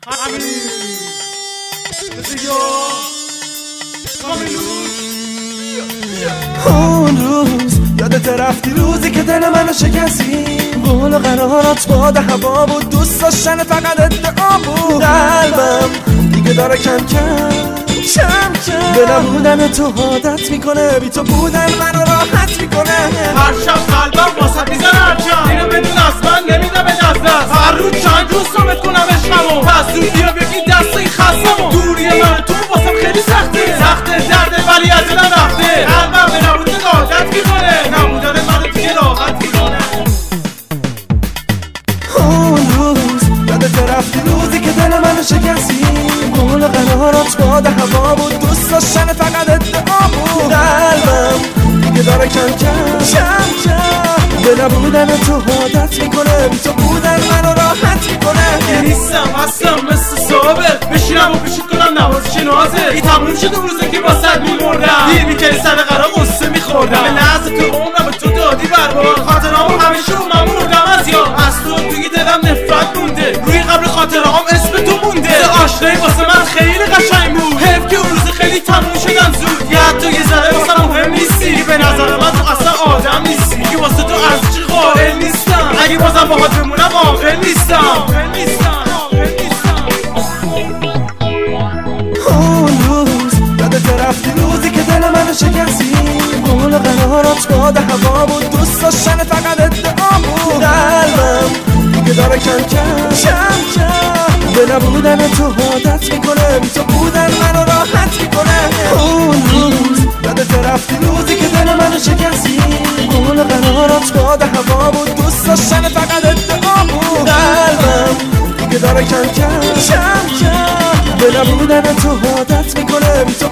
اون روز یادت رفتی، روزی که دل منو شکستی. قول و قرارات باد هوا بود، دوست داشتن فقط ادعا بود. قلبم دیگه داره کم به نبودن تو عادت میکنه، بی تو بودن منو راحت میکنه. هر شب قلبم واسه میزنه هرچم اینو بدون از من نمیدم به دست. هر روز چند روز ثابت کنم عشقمو، پس زود بیا بگی دست این خستمو. دوری من تو واسم خیلی سخته درده ولی از دلم رفته. قلبم به نبودن عادت میکنه، نبودن منو دیگه راحت میکنه. اون روز یادت رفتی، روزی که دل منو شکستی. قول و قرارات باد هوا بود، دوست داشتن فقط ادعا بود. قلبم دیگه داره کم به نبودن تو عادت میکنه، بی تو بودن منو راحت میکنه. نیستم هستم مثل سابق، بشینم و پیشت کنم نوازش نازه. این تموم شد اون روزه که واسه میمردم، دیر میکنی سر قرار قصه میخوردم. به لحظه تو عمرم به تو دادی برباد، خاطرهامو همیشه رو من بردم از یاد. از تو توی دلم نفرت مونده، روی قبل خاطرهام اسم تو مونده. آشنایی واسه من خیلی قشنگ بود، حیف که اون روز خیلی تموم شدن زود. یا حتی یه ذره واسه مهم نیستی، به نظر من تو اصلا آدم نیستی. که واسه تو ارزشی قائل نیستم، اگه بازم باهات بمونم عاقل نیستم. اون روز یادت رفتی، روزی که دل منو شکستی. قول و قرارات باد هوا بود، دوست داشتن فقط ادعا بود. قلبم دیگه داره کم به نبودن تو عادت میکنه، بی تو بودن منو راحت میکنه. اون روز یادت رفتی، روزی که دل منو شکستی. قول و قرارات باد هوا بود، دوست داشتن فقط ادعا بود. قلبم دیگه داره کم به نبودن تو عادت میکنه، بی تو